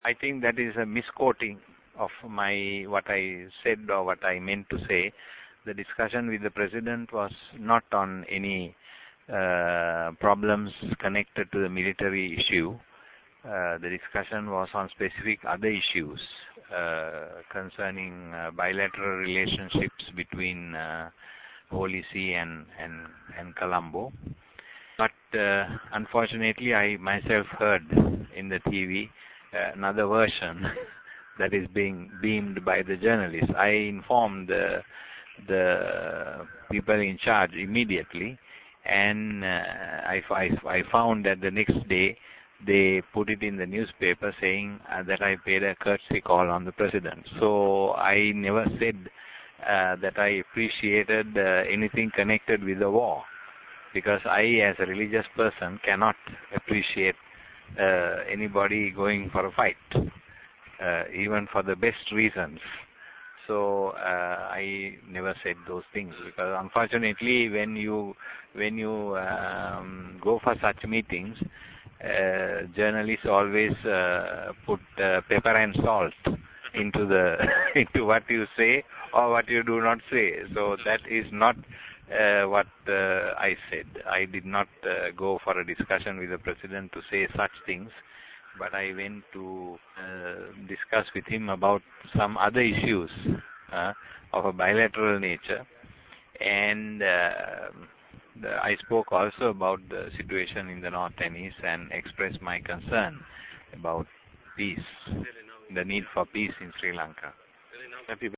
I think that is a misquoting of what I said or what I meant to say. The discussion with the President was not on any problems connected to the military issue. The discussion was on specific other issues concerning bilateral relationships between Holy See and Colombo. But unfortunately, I myself heard in the TV another version that is being beamed by the journalists. I informed the people in charge immediately, and I found that the next day they put it in the newspaper saying that I paid a courtesy call on the President. So I never said that I appreciated anything connected with the war, because I, as a religious person, cannot appreciate anybody going for a fight, even for the best reasons. So I never said those things, because unfortunately, when you go for such meetings, journalists always put pepper and salt into into what you say or what you do not say. So that is not what I said. I did not go for a discussion with the President to say such things, but I went to discuss with him about some other issues of a bilateral nature, and I spoke also about the situation in the North and East and expressed my concern about peace, the need for peace in Sri Lanka.